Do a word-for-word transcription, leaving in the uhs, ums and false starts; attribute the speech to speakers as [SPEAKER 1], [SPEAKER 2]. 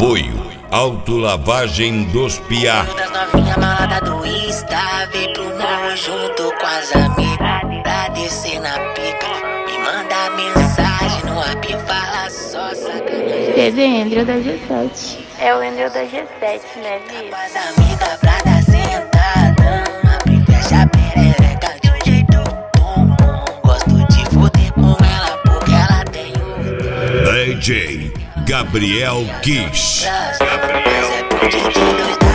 [SPEAKER 1] Apoio Autolavagem dos Piá.
[SPEAKER 2] Das novinha malada do Insta, vem pro morro junto com as amigas pra descer na pica. Me manda mensagem no app, fala só sacanagem.
[SPEAKER 3] T V Andrew da G sete. É o Andrew da G sete, né, Vi?
[SPEAKER 2] Com as amigas pra dar sentadão, abre e fecha a perereca de um jeito bom. Gosto de foder com ela porque ela tem um
[SPEAKER 1] D J Gabriel Kiss.
[SPEAKER 2] mas é pro D J dois